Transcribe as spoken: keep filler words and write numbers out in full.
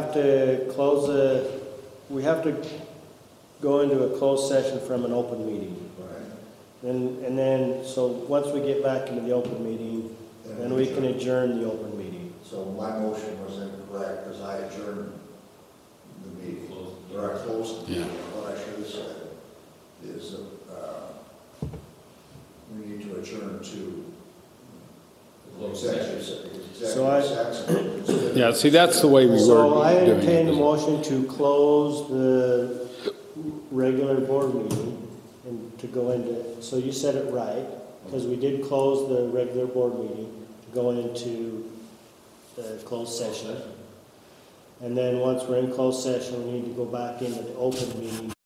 have to close the, we have to go into a closed session from an open meeting. Right. And, and then, so once we get back into the open meeting, then we can adjourn the open meeting. So my motion was incorrect because I adjourned the meeting, or I closed the Yeah. meeting. What I should have said is, uh, we need to adjourn to executive se- So I- executive session. Yeah, see, that's the way we So were I doing entertain a it. motion to close the regular board meeting and to go into, so you said it right, because we did close the regular board meeting to go into the closed session. And then once we're in closed session, we need to go back into the open meeting